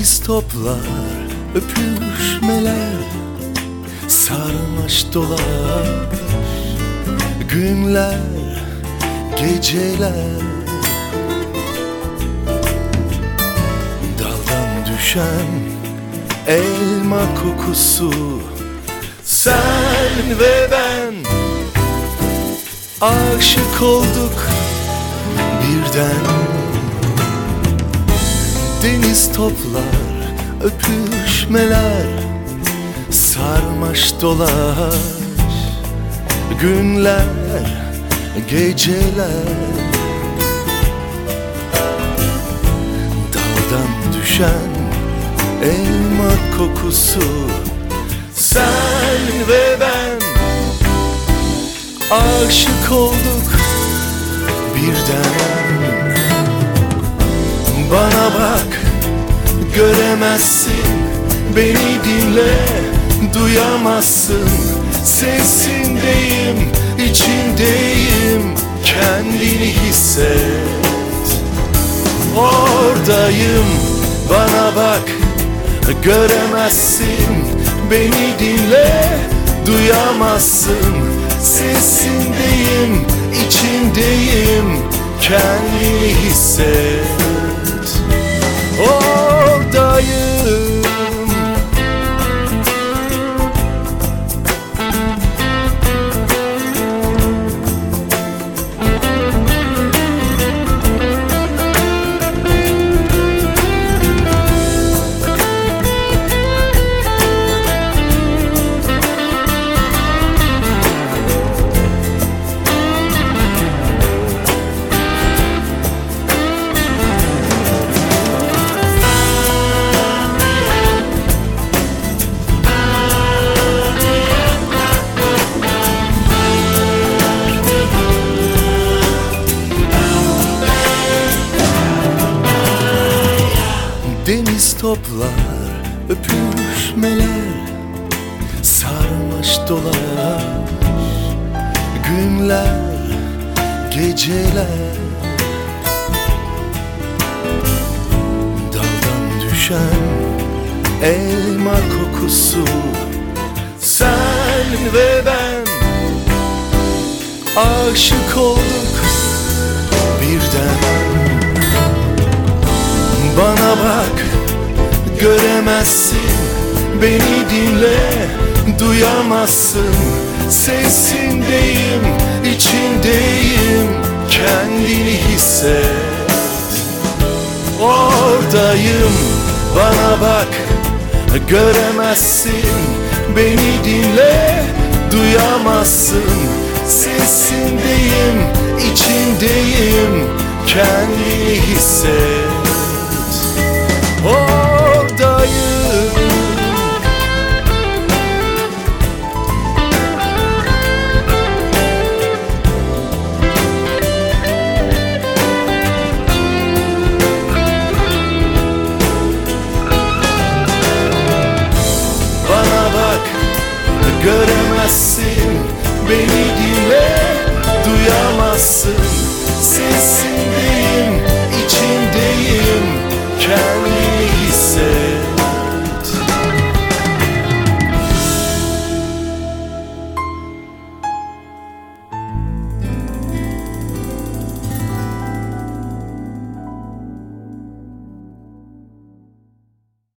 Deniz toplar, öpüşmeler, sarmaş dolaş, günler, geceler. Daldan düşen elma kokusu, sen ve ben aşık olduk birden. Deniz toplar, öpüşmeler, sarmaş dolaş, günler, geceler. Daldan düşen elma kokusu, sen ve ben aşık olduk birden. Bana bak, göremezsin, beni dinle, duyamazsın. Sesindeyim, içindeyim, kendini hisset. Oradayım, bana bak, göremezsin, beni dinle, duyamazsın. Sesindeyim, içindeyim, kendini hisset. Oradayım. Deniz toplar, öpüşmeler, sarmaş dolaş, günler, geceler. Daldan düşen elma kokusu, sen ve ben aşık olduk birden. Bana bak, göremezsin, beni dinle, duyamazsın. Sesindeyim, içindeyim, kendini hisset. Oradayım, bana bak, göremezsin, beni dinle, duyamazsın. Sesindeyim, içindeyim, kendini hisset. Oradayım. Bana bak, göremezsin, beni dinle, duyamazsın. Sesindeyim,